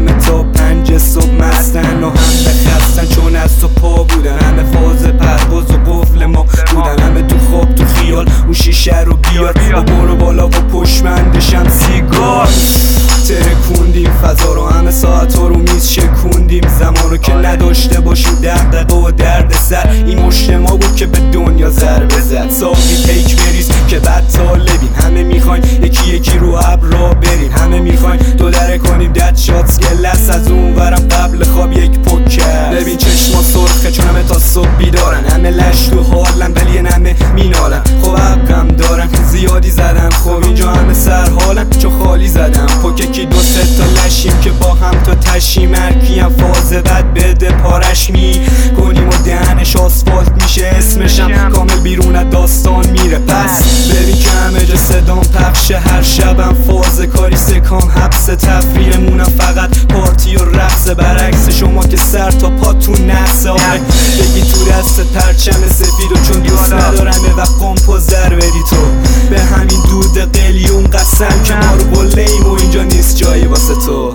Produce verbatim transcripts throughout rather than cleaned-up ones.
همه تا پنج صبح مستن و همه خستن چون از تو پا بودن، همه فاز پرواز و قفل ما بودن، همه تو خواب تو خیال اون شیشه رو بیار و برو بالا و پشمندشم سیگار. ترکوندیم فضا رو، همه ساعت ها رو میز شکوندیم زمان رو که نداشته باشیم دغدغه و درد سر. این مشت ما بود که به دنیا ضربه زد. صافی پیک بریز که بد طالبیم، همه میخواین یکی یکی رو ابرا بریم، همه میخواین دو دره کنیم دد شات گلس از اون ورم قبل خواب یک پوکر. ببین چشما سرخه چون همه تا صبح بیدارن، همه لش تو حالن ولی همه مینالن. خب حقم دارن زیادی زدن، خب اینجا همه سر حالن چون خالی زدم. پوککی دو سه تا لشیم که با هم تا تشیم، هرکیم فاز بد بده پارش می کنیم و دهنش آسفالت میشه اسمشم کامل بیرون از داستان میره. پس ببین که همه جا صدام پخشه، هر شبم فاز کاری سکام حبس تفریحمونم فقط پارتی و رقص، برعکس شما که سر تا پاتون نقصه. آره بگی تو دست پرچم سفید و چون دوست ندارم به وقت کمپوزر بری تو، به همین دود قلیون قسم که ما رو بلیم و اینجا نیست جایی واسه تو.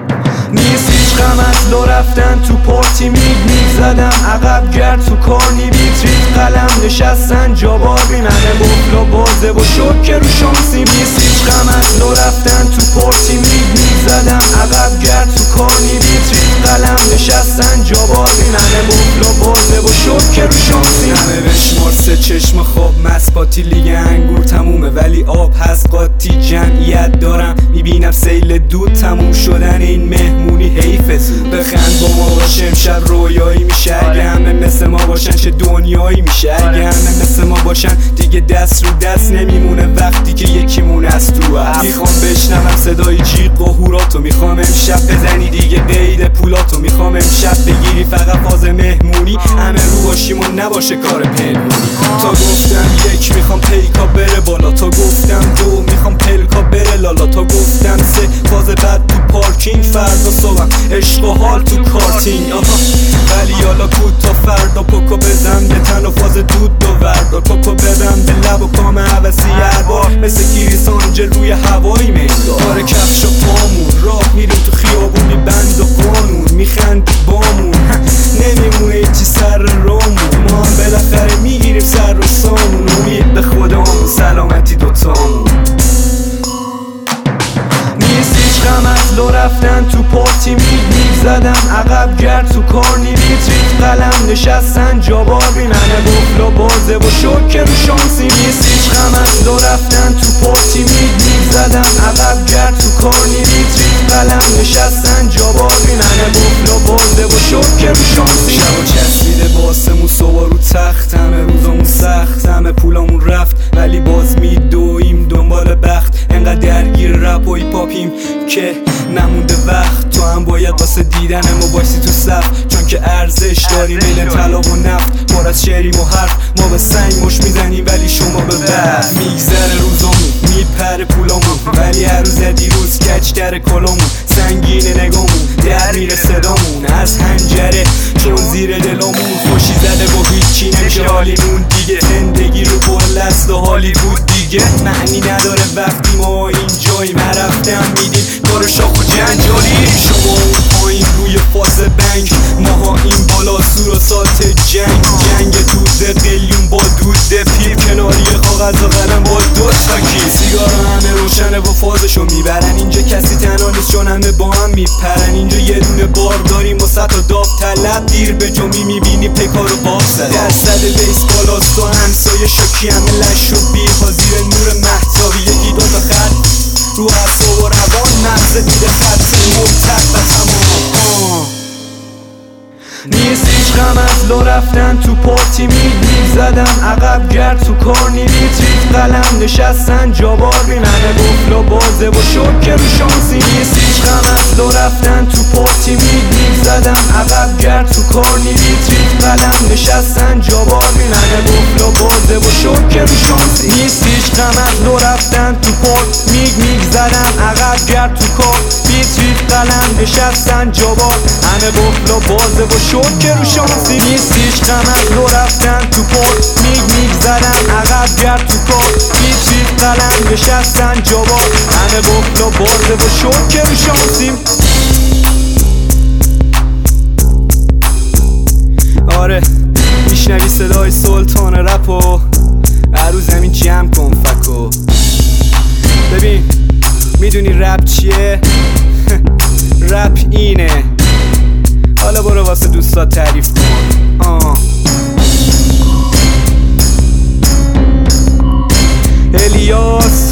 نیست هیچ غم از لو رفتن تو پارتی میگ میگ زدم عقب گرد تو کارنی بیت ریت قلم نشستن جا باری منه بفلا بازه و شکر رو شانسی. نیست هیچ غم از لو رفتن تو پارتی میگ میگ زدم عقب گرد تو کارنی بیت ریت قلم نشستن جا باری منه بفلا بازه و شکر رو شانسی. همه بشمار سه چشم خواب مسپاتی لیگ انگور تمومه ولی آب هست قاطی جمعیت دارم میبینم سیل دود تموم شدن این مهمونی حیفه زود. بخند با ما باشه امشب رویایی میشه، اگه همه مثل ما باشن چه دنیایی میشه، اگه همه مثل ما باشن دیگه دست رو دست نمیمونه وقتی که یکیمون از تو هست. میخوام بشنوم صدای جیغ و هوراتو، میخوام امشب بزنی دیگه قید پولاتو، میخوام امشب بگیری فقط فاز مهمونی، همه رو باشیم و نباشه کار پنهونی. تا گفتم یک میخوام پیکا بره بالا، تا گفتم دو میخوام پلکا بره لالا، تا گفتم سه فاز بعد تو پارکینگ، فردا صبحم عشق و حال تو کارتینگ. آها ولی حالا کود تا فردا پوکو بزن به تن و فاز دود دو وردار، پوکو بدم به لب و کام عوضی هر بار مثل کریسانجل روی هوایی میدار. آره کفش و پامون راه میریم تو خیابون بی بند و قانون، میخندی بامون نمیمونه ایچی سر رامون، ما هم بالاخره میگیریم سر و سامون. امید به خدامون سلامتی دوتامون. نیست هیچ غم از لو رفتن تو پارتی میگ میگ زدم عقب گرد تو کارنی بیت ریت قلم نشستن جا باری منه بفلا بازه و شکر رو شانسی. نیست هیچ غم از لو رفتن تو پارتی میگ میگ زدم عقب گرد تو کارنی بیت ریت قلم نشستن جا باری منه بفلا بازه و شکر رو شانسی. شب و چسبیده باسمون صبح رو تخت، همه روزامون سخت، همه پولامون رفت ولی باز میدویم دنبال بخت، انقدر درگیر رپ و هیپاپیم که نمونده وقت. تو هم باید واسه دیدن ما بایستی تو صف، چون که ارزش داریم بین طلا و نفت، پر از شعریم و حرف، ما به سنگ مش میزنیم ولی شما به برف. میگذره روزامون میپره پولامون ولی هر روز دیروز کج در کلامون، سنگین نگامون در میره صدامون از هنجره چون زیر دلامون خوشی زده با هیچی نمیشه حالیمون دیگه. زندگی رو بل است و هالیوود دیگه معنی نداره وقتی ما اینجاییم، هر هفته هم میدیم کار شاخ و جنجالی. شما اون پایین روی فاز بنگ، ماها این بالا سور و سات جنگ، جنگ دود قلیون با دود پیپ، کناری کاغذ و قلم با دو تاکی. سیگارا همه روشنه و فازشو میبرن، اینجا کسی تنها نیست چون همه با هم میپرن. اینجا یه دونه بار داریم و سطح و داغ طلب، دیر به جمعی میبینی پیکار رو باف زد. درصد بیس بالاست و همسایه شکی، همه لش و بیها زیر نور محتابی، یکی دوتا خط رو اعصاب و روان، مغز دیده خط ممتد و تمام. نیست هیچ غم از لو رفتن تو پارتی میگ میگ زدم عقب گرد تو کارنی بیت ریت قلم نشستن جا باری منه بفلا بازه و شکر رو شانسی. نیست هیچ غم از لو رفتن تو پارتی میگ میگ زدم عقب گرد تو کارنی بیت ریت قلم نشستن جا باری منه بفلا بازه و شکر رو شانسی. نیست هیچ غم از لو رفتن تو پارت میگ میگ زدم عقب گرد تو کار بیت ریت قلم نشستن جا بار همه بفلا بازه و شکر رو شانسی. نیست هیچ غم از لو رفتن تو پارت میگ میگ زدم عقب گرد تو کار بیت ریت قلم نشستن جا بار همه بفلا بازه و شکر رو شانسی. اینه. حالا برو واسه دوستات تعریف کن. آه. الیاس